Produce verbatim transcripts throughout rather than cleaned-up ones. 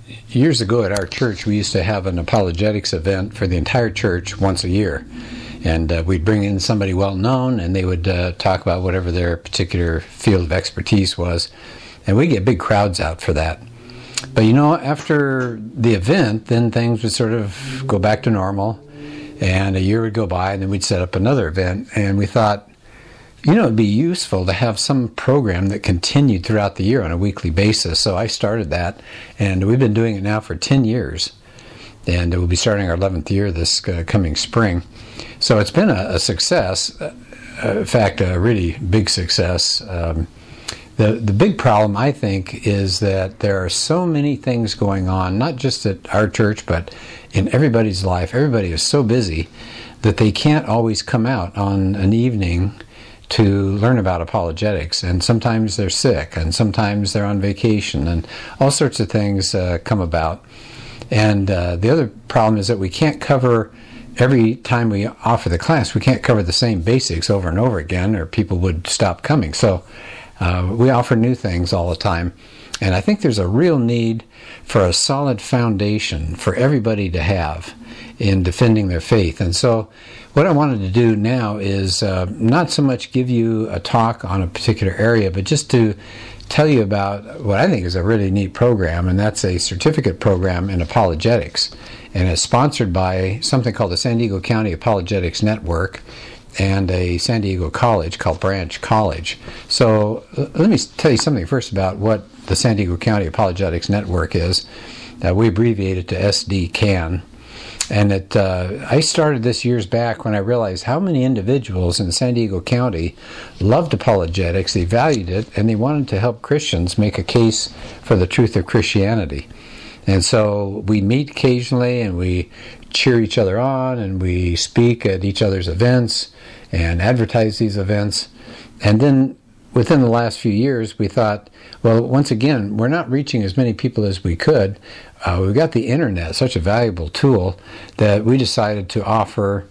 years ago at our church, we used to have an apologetics event for the entire church once a year. And uh, we'd bring in somebody well-known, and they would uh, talk about whatever their particular field of expertise was. And we'd get big crowds out for that. But, you know, after the event, then things would sort of go back to normal. And a year would go by, and then we'd set up another event. And we thought, you know, it'd be useful to have some program that continued throughout the year on a weekly basis. So I started that, and we've been doing it now for ten years. And we'll be starting our eleventh year this uh, coming spring. So it's been a, a success, uh, in fact, a really big success. Um, the, the big problem, I think, is that there are so many things going on, not just at our church, but in everybody's life. Everybody is so busy that they can't always come out on an evening to learn about apologetics. And sometimes they're sick, and sometimes they're on vacation, and all sorts of things uh, come about. And uh, the other problem is that we can't cover, every time we offer the class, we can't cover the same basics over and over again, or people would stop coming. So uh, we offer new things all the time. And I think there's a real need for a solid foundation for everybody to have in defending their faith. And so what I wanted to do now is uh, not so much give you a talk on a particular area, but just to tell you about what I think is a really neat program, and that's a certificate program in apologetics. And it's sponsored by something called the San Diego County Apologetics Network and a San Diego college called Branch College. So uh, let me tell you something first about what the San Diego County Apologetics Network is. Uh, we abbreviate it to S D C A N. And it, uh, I started this years back when I realized how many individuals in San Diego County loved apologetics, they valued it, and they wanted to help Christians make a case for the truth of Christianity. And so we meet occasionally, and we cheer each other on, and we speak at each other's events and advertise these events. And then within the last few years, we thought, well, once again, we're not reaching as many people as we could. Uh, we've got the internet, such a valuable tool, that we decided to offer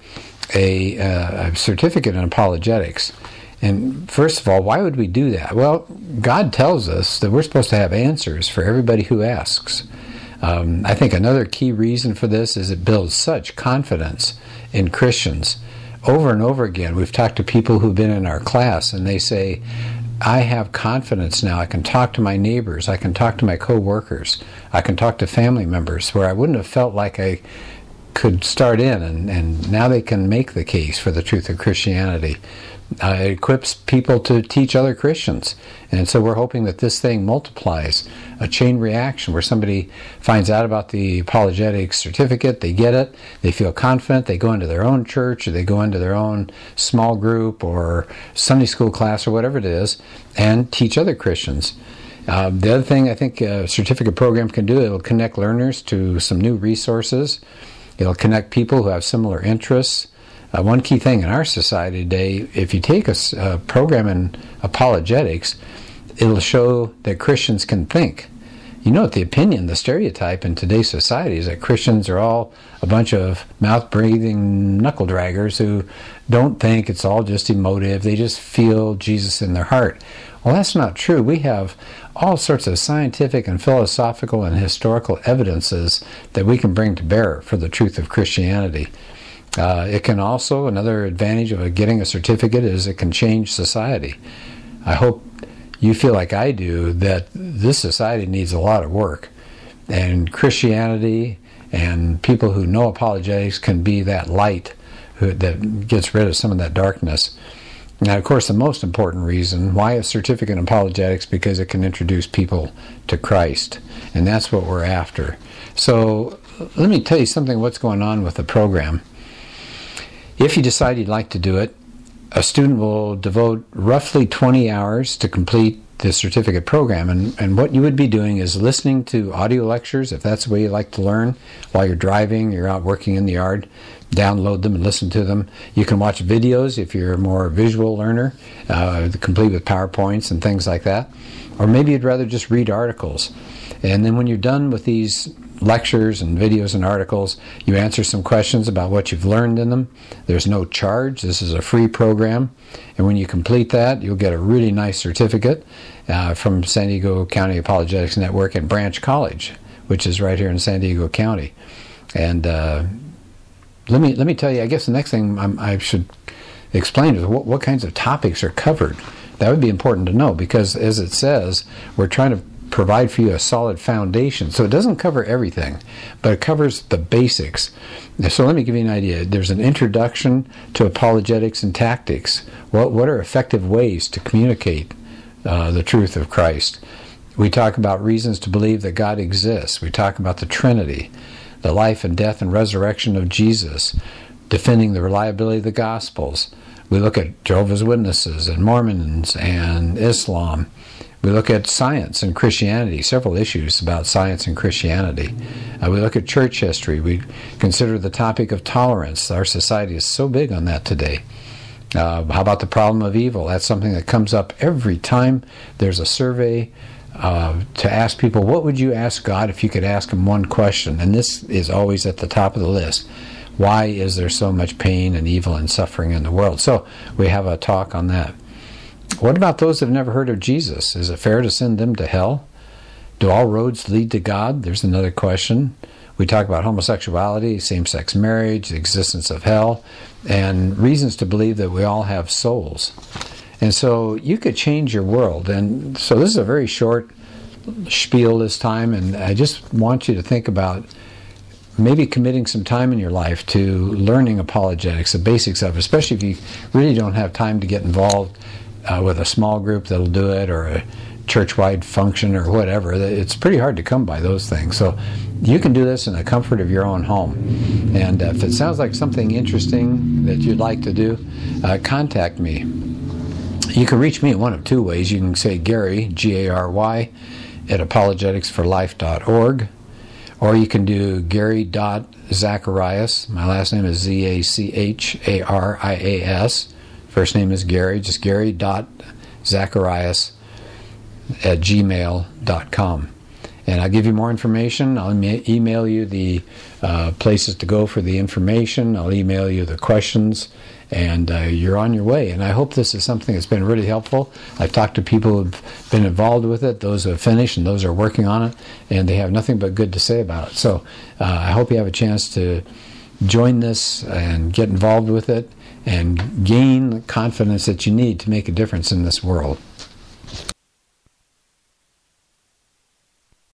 a, uh, a certificate in apologetics. And first of all, why would we do that? Well, God tells us that we're supposed to have answers for everybody who asks. Um, I think another key reason for this is it builds such confidence in Christians. Over and over again, we've talked to people who've been in our class, and they say, I have confidence now. I can talk to my neighbors. I can talk to my co-workers. I can talk to family members where I wouldn't have felt like I could start in, and, and now they can make the case for the truth of Christianity. Uh, it equips people to teach other Christians. And so we're hoping that this thing multiplies, a chain reaction where somebody finds out about the apologetics certificate, they get it, they feel confident, they go into their own church, or they go into their own small group or Sunday school class or whatever it is, and teach other Christians. Uh, the other thing I think a certificate program can do, it'll connect learners to some new resources. It'll connect people who have similar interests. Uh, one key thing in our society today, if you take a, a program in apologetics, it'll show that Christians can think. You know, the opinion, the stereotype in today's society is that Christians are all a bunch of mouth-breathing knuckle draggers who don't think, it's all just emotive. They just feel Jesus in their heart. Well, that's not true. We have all sorts of scientific and philosophical and historical evidences that we can bring to bear for the truth of Christianity. Uh, it can also, another advantage of getting a certificate is it can change society. I hope you feel like I do that this society needs a lot of work, and Christianity and people who know apologetics can be that light who, that gets rid of some of that darkness. Now, of course, the most important reason why a certificate in apologetics, because it can introduce people to Christ, and that's what we're after. So let me tell you something what's going on with the program. If you decide you'd like to do it, a student will devote roughly twenty hours to complete the certificate program. And, and what you would be doing is listening to audio lectures, if that's the way you like to learn, while you're driving, you're out working in the yard. Download them and listen to them. You can watch videos if you're a more visual learner, uh, complete with PowerPoints and things like that. Or maybe you'd rather just read articles. And then when you're done with these lectures and videos and articles, you answer some questions about what you've learned in them. There's no charge. This is a free program. And when you complete that, you'll get a really nice certificate uh, from San Diego County Apologetics Network and Branch College, which is right here in San Diego County. And uh, let me let me tell you, I guess the next thing I'm, I should explain is what, what kinds of topics are covered. That would be important to know, because as it says, we're trying to provide for you a solid foundation. So it doesn't cover everything, but it covers the basics. So let me give you an idea. There's an introduction to apologetics and tactics. What, what are effective ways to communicate uh, the truth of Christ? We talk about reasons to believe that God exists. We talk about the Trinity, the life and death and resurrection of Jesus, defending the reliability of the Gospels. We look at Jehovah's Witnesses and Mormons and Islam. We look at science and Christianity, several issues about science and Christianity. Uh, we look at church history. We consider the topic of tolerance. Our society is so big on that today. Uh, how about the problem of evil? That's something that comes up every time there's a survey uh, to ask people, what would you ask God if you could ask him one question? And this is always at the top of the list. Why is there so much pain and evil and suffering in the world? So we have a talk on that. What about those that have never heard of Jesus? Is it fair to send them to hell? Do all roads lead to God? There's another question. We talk about homosexuality, same-sex marriage, the existence of hell, and reasons to believe that we all have souls. And so you could change your world. And so this is a very short spiel this time, and I just want you to think about maybe committing some time in your life to learning apologetics, the basics of it, especially if you really don't have time to get involved Uh, with a small group that'll do it, or a church-wide function, or whatever. It's pretty hard to come by those things. So you can do this in the comfort of your own home. And uh, if it sounds like something interesting that you'd like to do, uh, contact me. You can reach me in one of two ways. You can say Gary, G A R Y, at apologetics for life dot org, or you can do Gary dot Zacharias. My last name is Z A C H A R I A S. First name is Gary, just Gary dot Zacharias at gmail dot com. And I'll give you more information. I'll email you the uh, places to go for the information. I'll email you the questions, and uh, you're on your way. And I hope this is something that's been really helpful. I've talked to people who've been involved with it, those who have finished, and those who are working on it, and they have nothing but good to say about it. So uh, I hope you have a chance to join this and get involved with it, and gain the confidence that you need to make a difference in this world.